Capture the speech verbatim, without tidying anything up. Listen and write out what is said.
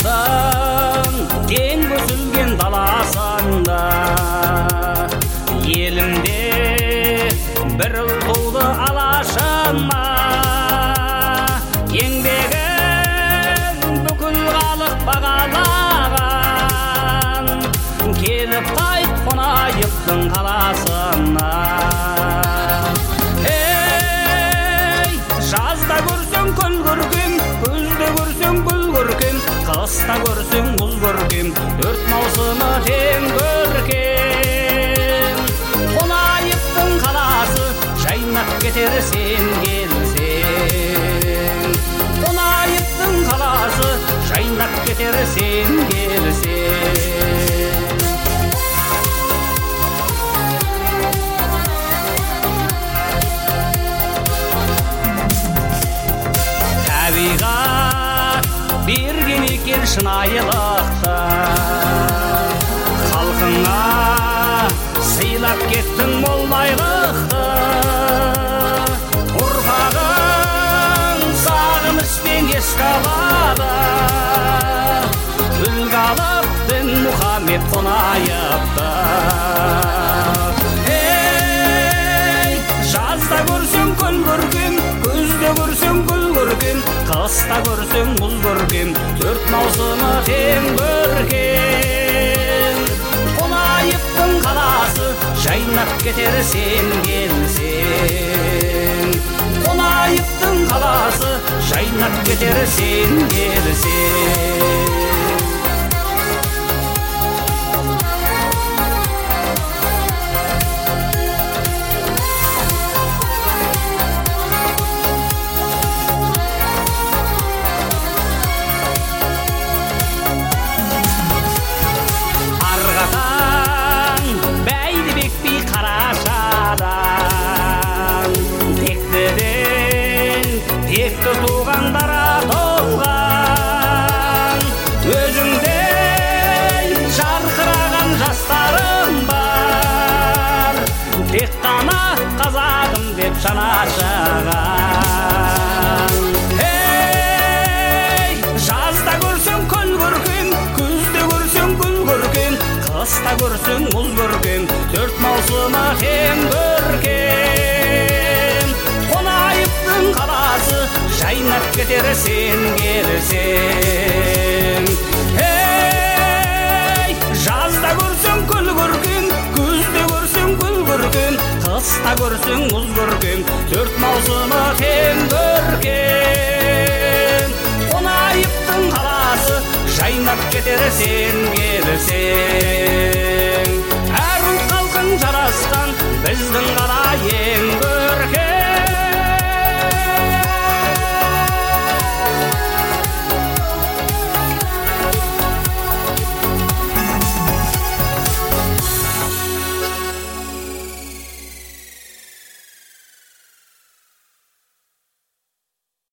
қаласың, кең көсілген даласында. Елімде бір ұл туды алашыма, еңбегін бүкіл халық бағалаған, келіп қайт қонайыптың қаласына. Ей, жазда көрсең көл көркем, күзде көрсең гүл көркем, қыста көрсең мұз көркем, төрт маусымы тең көркем. Қонайыптың қаласы жайнап кетер сен келсең. Қонайыптың қаласы жайнап кетер сен келсең. Табиғат берген екен шынайылықты, халқыңа сыйлап кеттің мол байлықты. Ұрпағың сағыныштен еш қалады, үлгі алып дін Мұхаммед қонайыпты. Ей, жазда көрсең көл көркем, күзде көрсең гүл көркем, қыста көрсең мұз көркем, төрт маусымы тең көркем. Қонайыптың қаласы жайнап кетер сен келсең. Қонайыптың қаласы жайнап кетер сен келсең. Текті туғандара толған, өзіңдей жарқыраған жастарым бар. Тек қана қазағым деп жанашыған. Ей, жазда көрсең көл көркем, күзде көрсең гүл көркем, қыста көрсең мұз көркем, төрт маусымы тең көркем. Қонайыптың қаласы жайнап кетер сен келсең. Ей, жазда көрсең көл көркем, күзде көрсең гүл көркем, қыста көрсең мұз көркем, төрт маусымы тең көркем. Қонайыптың қаласы жайнап кетер сен келсең.